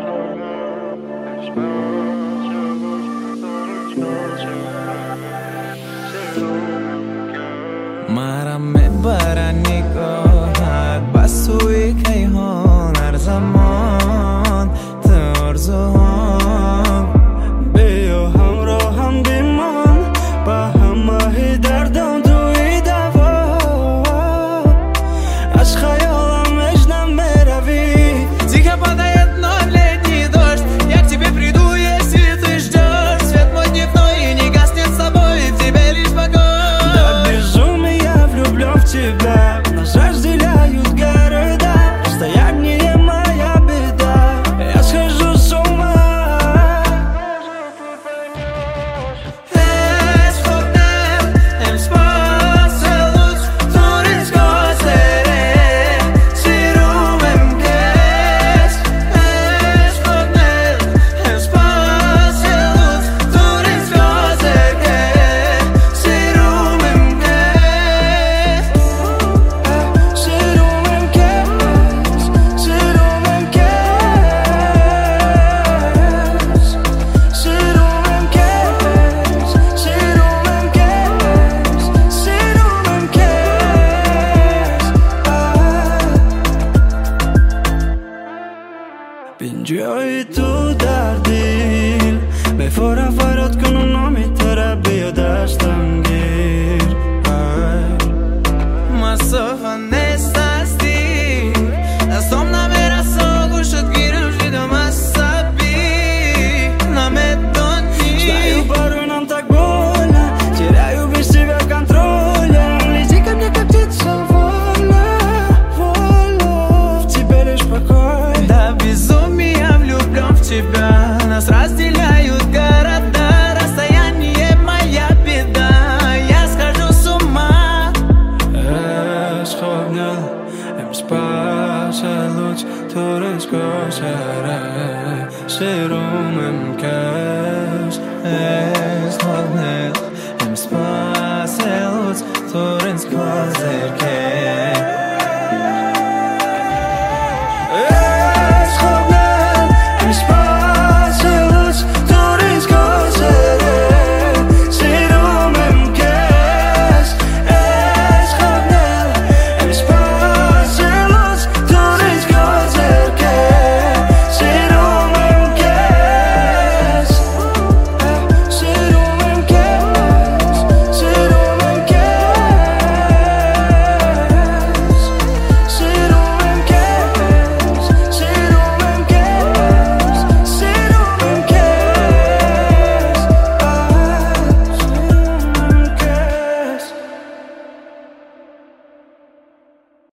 مرا میبرن نگاهت بسوی کیهان هر زمان ترزوان بیا همراهم بیمان با همه دردم توی دوا از خیالم اجنم میروی Тихо падает ноль летний дождь. Я к тебе приду, если ты ждешь. Свет мой дневной и не гаснет с собой, в тебе лишь покой. До безумия влюблен в тебя. Нас разделяют города. Расстояние моя беда. Я схожу с ума. Pingioi tu dar dil Be fora farot con un nome terapia da stangir Масофа не стасти. Настом намера согушат гирам жидом асаби. Наметони. Знаю, порой нам так больно. Теряю без тебя контроля. Лети ко мне, как птица, вольно, вольно. В тебе лишь покой. До безумия влюблен в тебя. Нас разделяют города. Расстояние моя беда. Я схожу с ума. Escognar em spasa luz Torres cosere Serum em kes Escognar em spasa luz Torres cosere